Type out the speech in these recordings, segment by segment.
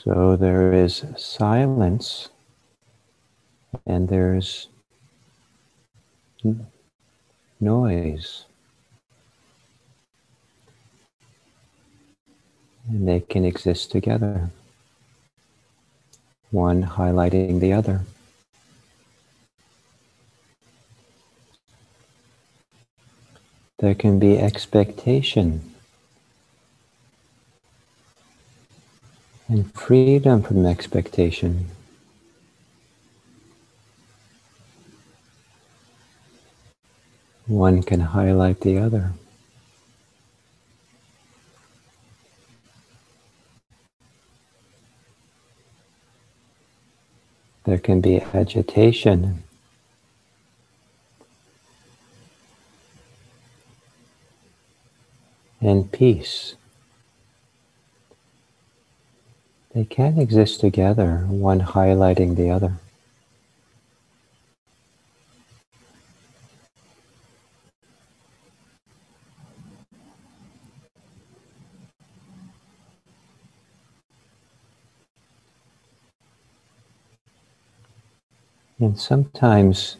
So there is silence and there's noise. And they can exist together, one highlighting the other. There can be expectation and freedom from expectation. One can highlight the other. There can be agitation and peace. They can exist together, one highlighting the other. And sometimes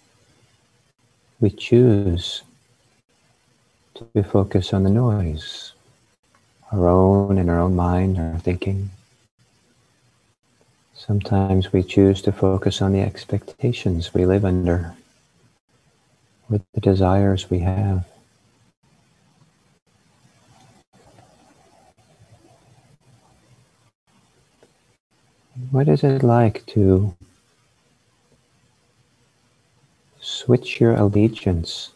we choose to focus on the noise, our own in our own mind, our thinking. Sometimes we choose to focus on the expectations we live under, with the desires we have. What is it like to switch your allegiance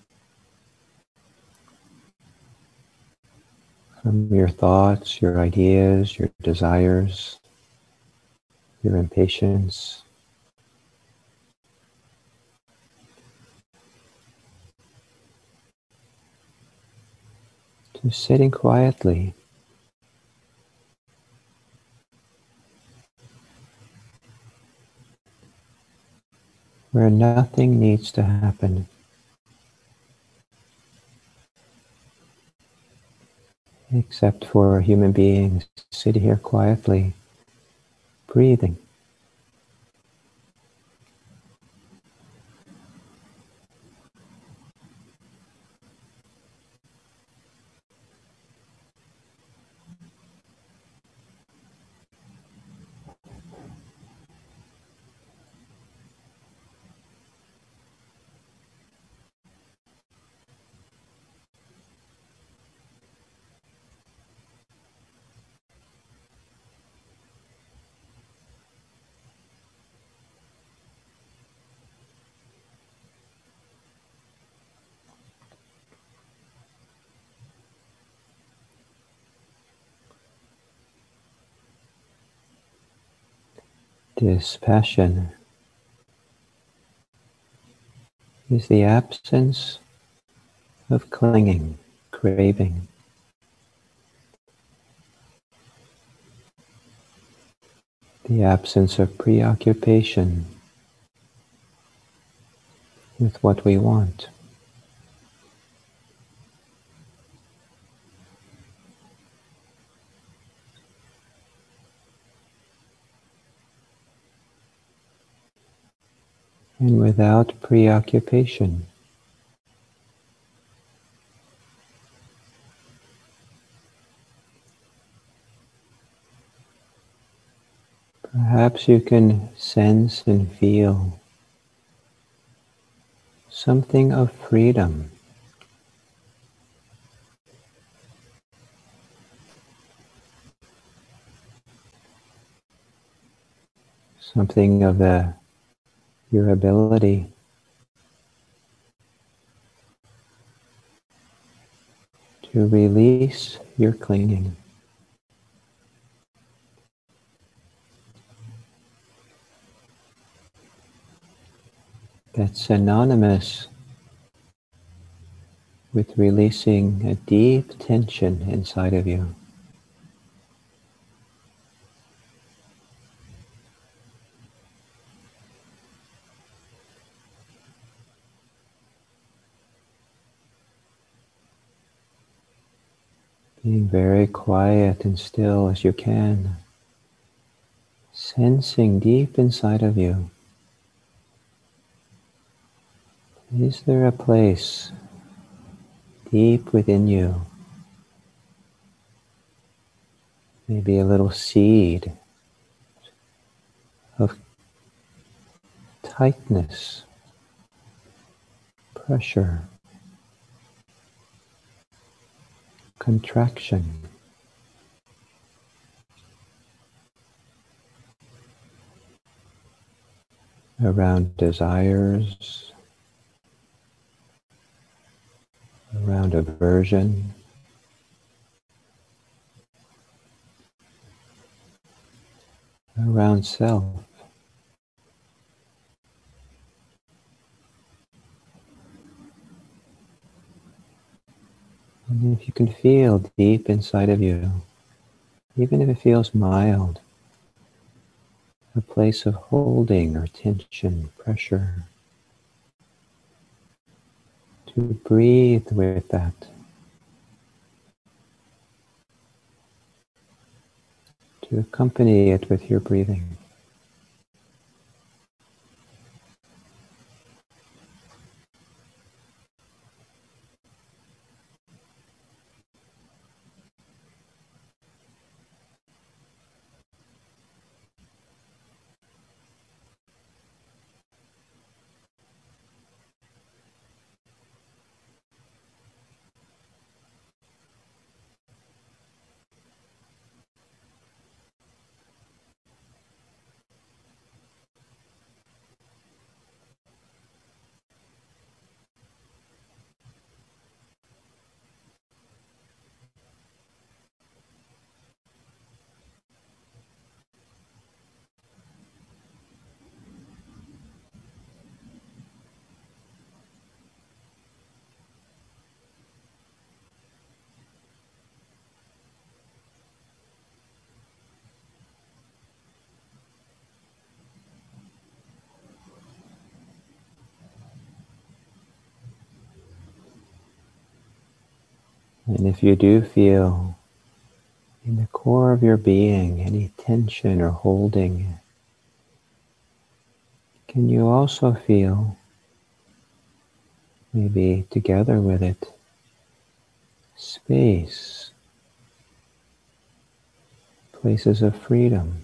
from your thoughts, your ideas, your desires, your impatience, to sitting quietly where nothing needs to happen except for human beings sitting here quietly, breathing. Dispassion is the absence of clinging, craving. The absence of preoccupation with what we want. And without preoccupation, perhaps you can sense and feel something of freedom, something of your ability to release your clinging. That's synonymous with releasing a deep tension inside of you. Being very quiet and still as you can. sensing deep inside of you, is there a place deep within you, maybe a little seed of tightness, pressure, contraction, around desires, around aversion, around self. And if you can feel deep inside of you, even if it feels mild, a place of holding or tension, pressure, to breathe with that, to accompany it with your breathing. And if you do feel in the core of your being any tension or holding, can you also feel, maybe together with it, space, places of freedom,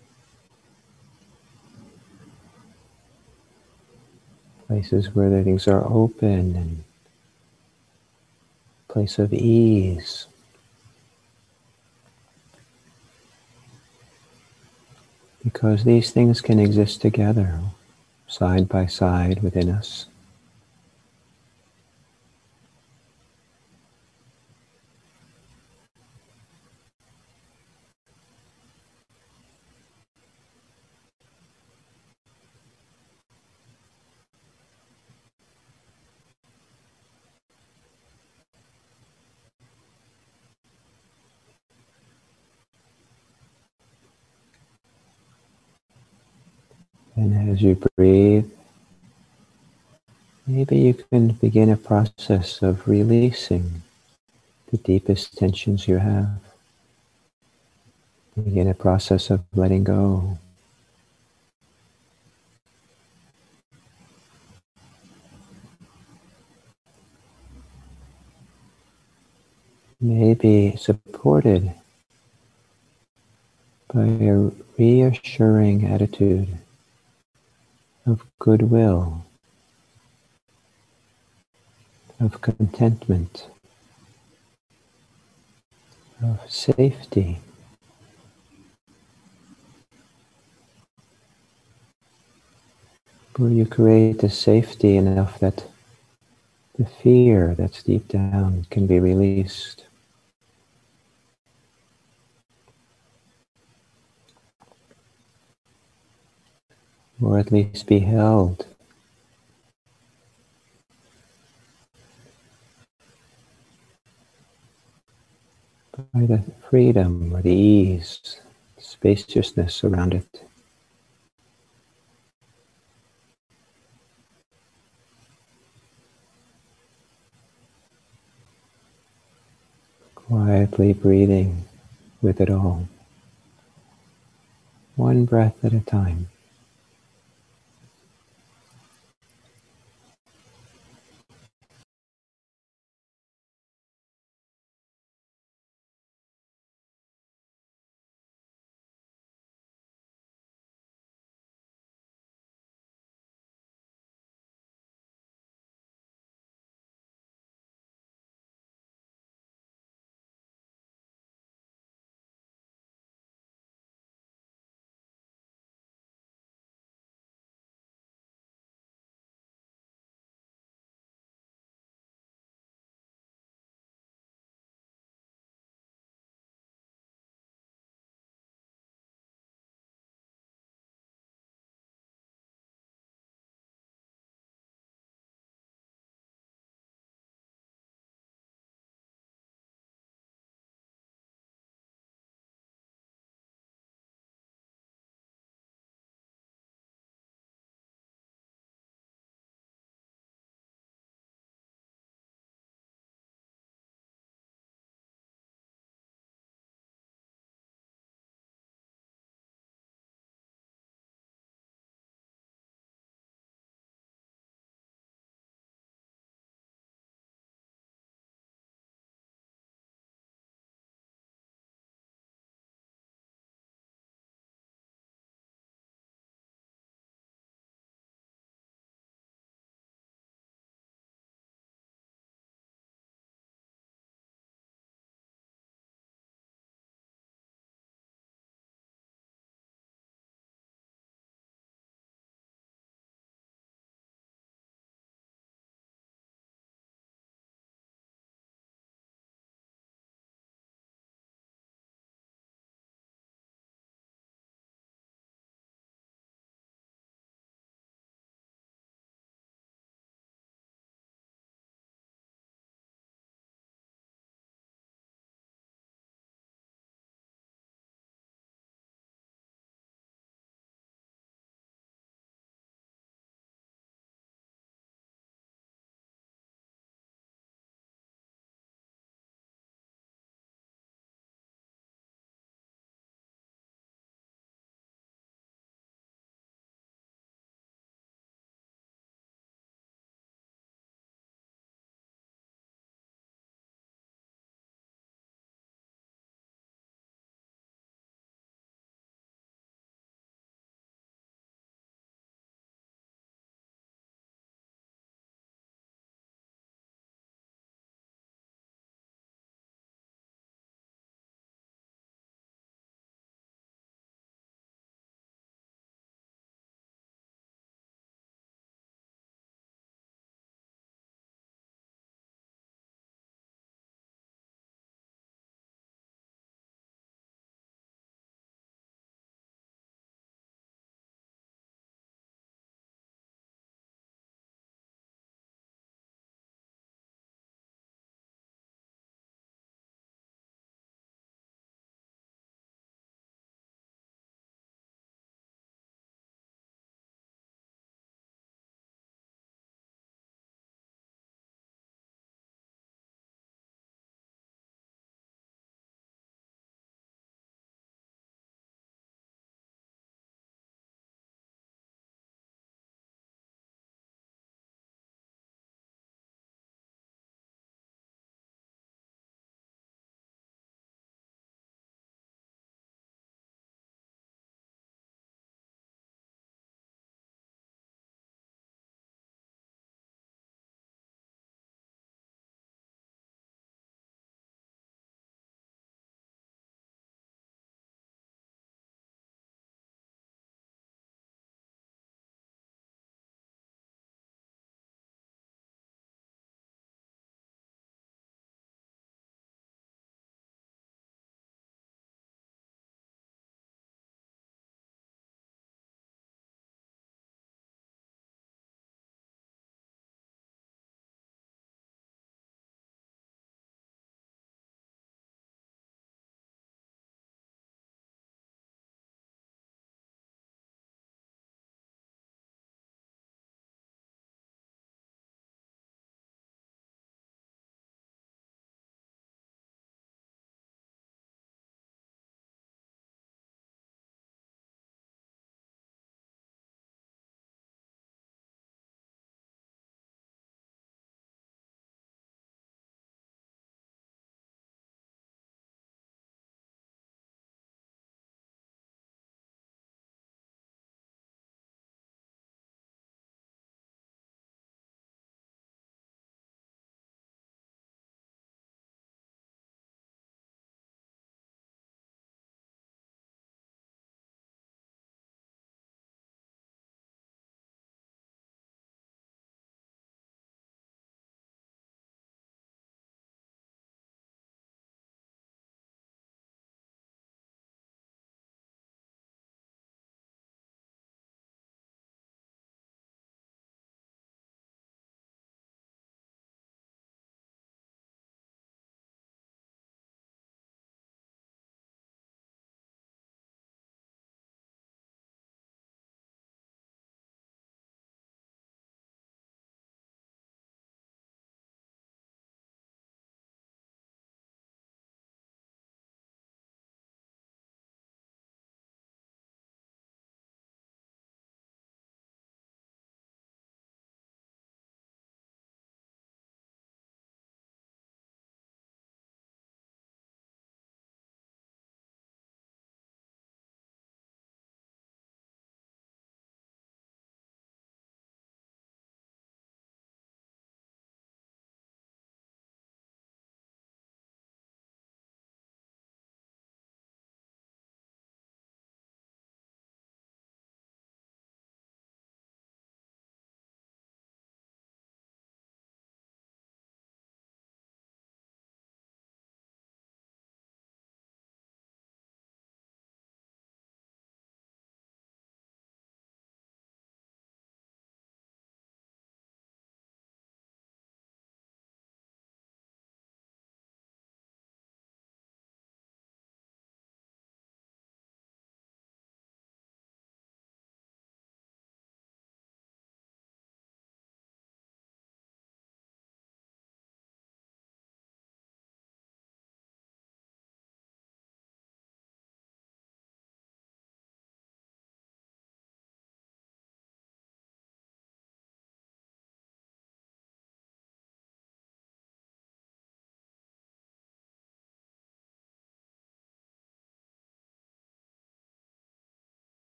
places where the things are open, and place of ease. Because these things can exist together, side by side within us. And as you breathe, maybe you can begin a process of releasing the deepest tensions you have. Begin a process of letting go. Maybe supported by a reassuring attitude of goodwill, of contentment, of safety. Where you create a safety enough that the fear that's deep down can be released. Or at least be held by the freedom or the ease, spaciousness around it. Quietly breathing with it all. one breath at a time.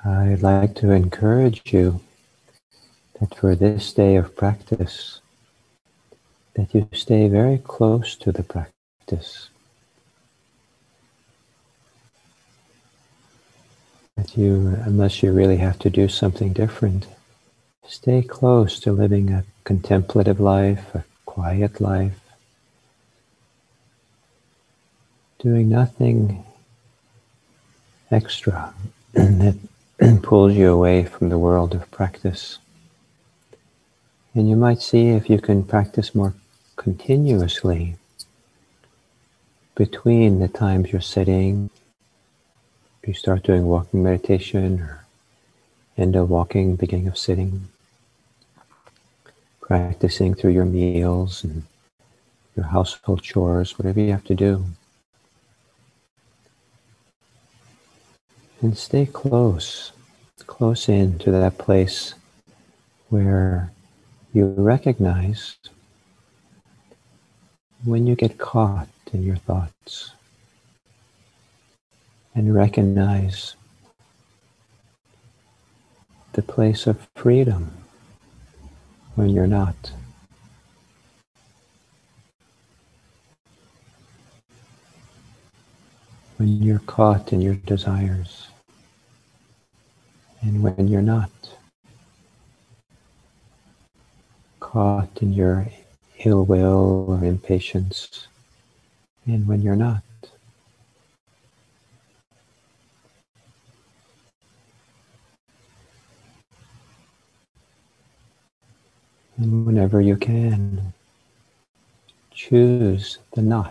I'd like to encourage you that for this day of practice, that you stay very close to the practice. That you, unless you really have to do something different, stay close to living a contemplative life, a quiet life, doing nothing extra that pulls you away from the world of practice. And you might see if you can practice more continuously between the times you're sitting. If you start doing walking meditation or end of walking, beginning of sitting, practicing through your meals and your household chores, whatever you have to do. And stay close in to that place where you recognize when you get caught in your thoughts, and recognize the place of freedom when you're not. When you're caught in your desires, and when you're not. Caught in your ill will or impatience, and when you're not. And whenever you can, choose the not.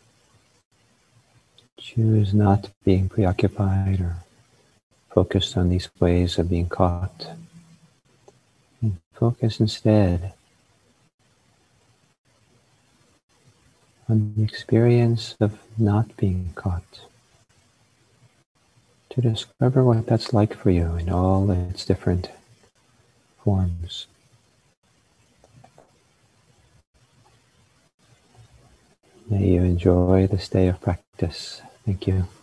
Choose not being preoccupied or focused on these ways of being caught. And focus instead on the experience of not being caught. To discover what that's like for you in all its different forms. May you enjoy this day of practice. Thank you.